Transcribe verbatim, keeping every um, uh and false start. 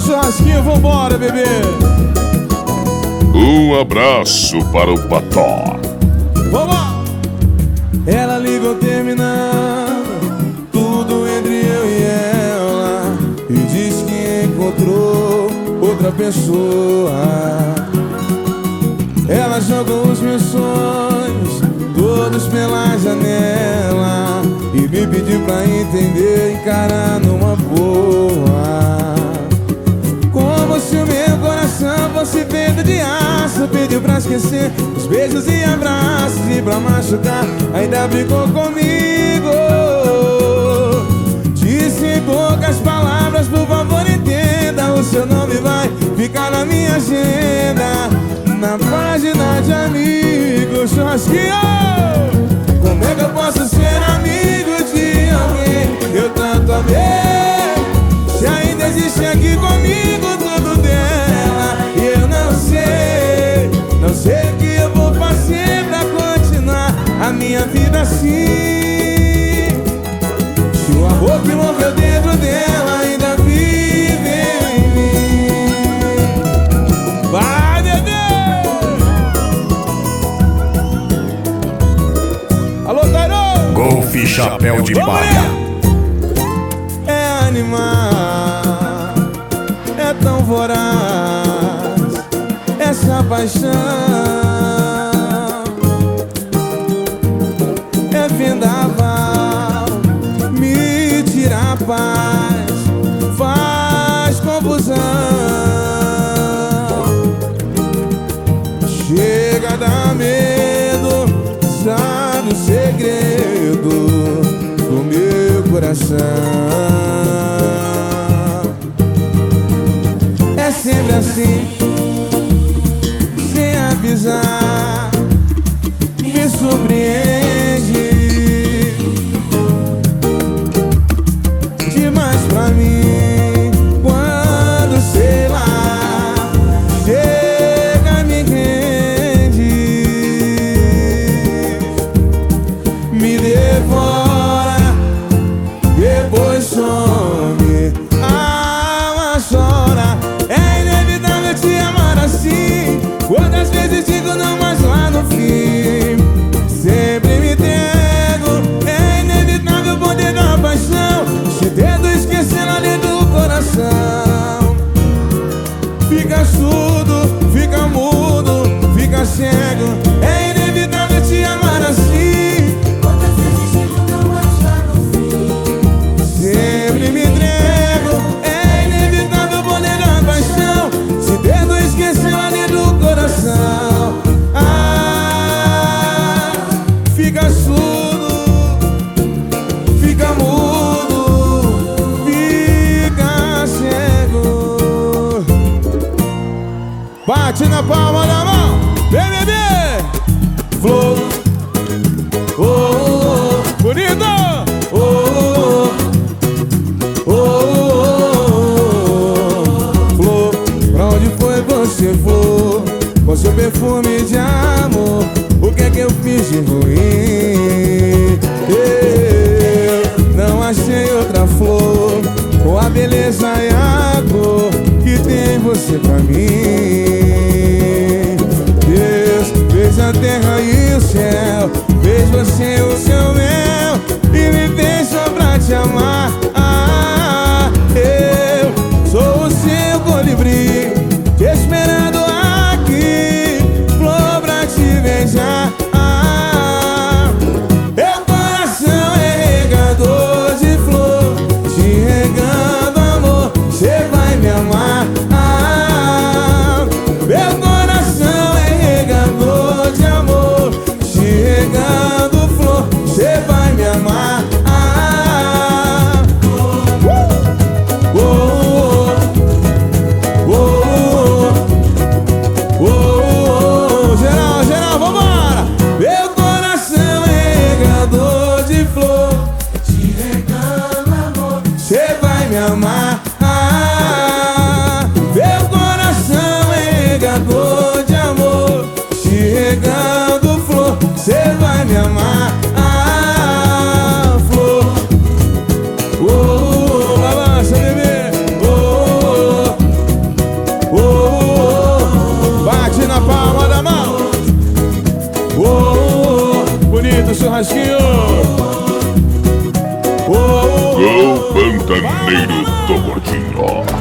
churrasquinho, vambora, bebê. Um abraço para o Pató. Vamos! Ela ligou terminando tudo entre eu e ela e disse que encontrou outra pessoa. Ela jogou os meus sonhos todos pela janela e me pediu pra entender e encarar numa boa. Como se o meu coração fosse feito de aço, pediu pra esquecer os beijos e abraços, e pra machucar ainda brigou comigo. Disse em poucas palavras, por favor entenda, o seu nome vai ficar na minha agenda, na página de amigos. Churrasquinho! Como é que eu posso ser amigo de alguém que eu tanto amei, se ainda existe aqui comigo tudo dela e eu não sei, não sei o que eu vou fazer pra continuar a minha vida assim. Se o amor que morreu dentro dela ainda vive em mim. Vai, bebê! Alô, Cairo! Golfe Chapéu de Palha. É animal, é tão voraz essa paixão, é vendaval, me tira a paz, faz confusão, chega a dar medo, sabe o segredo do meu coração. É sempre assim, sem avisar, me surpreende demais pra mim. Quando, sei lá, chega, me rende, me devora, depois some, a alma chora. É inevitável te amar assim, quantas vezes digo não, mas lá no fim sempre me entrego. É inevitável o poder da paixão, te tento esquecer lá dentro do coração. Fica surdo, fica mudo, fica cego. É inevitável te amar assim, quantas vezes digo não, mas lá no fim sempre me entrego. É inevitável o poder da paixão, te tento esquecer lá dentro do coração. Ah, fica surdo, fica mudo, fica cego. Bate na palma da mão, vem, bebê. Flor, oh, oh, oh. Bonito, oh, oh, oh, oh, oh. Flor, pra onde foi você, flor? Com seu perfume de amor, o que é que eu fiz de ruim? Eu não achei outra flor com a beleza e a cor que tem você pra mim. Deus fez a terra e o céu, fez você o seu mel e me fez só pra te amar. Ah, eu sou o seu colibri, te esperando aqui, flor pra te beijar. Ah, meu coração é regador de flor, te regando amor, cê vai me amar. Ah, meu coração é regador de amor, te regando flor, cê vai me amar. Ah, oh, oh, oh, oh, oh, oh, oh. Geral, geral, vambora! Meu coração é regador de flor, te regando amor, cê vai me amar. Ah, meu coração é regador de amor, te regando flor, cê vai me amar. Ah, flor, oh, oh, oh, balança, bebê, oh, oh, oh. do churrasquinho. Oh, oh, oh. O Pantaneiro do Gordinho.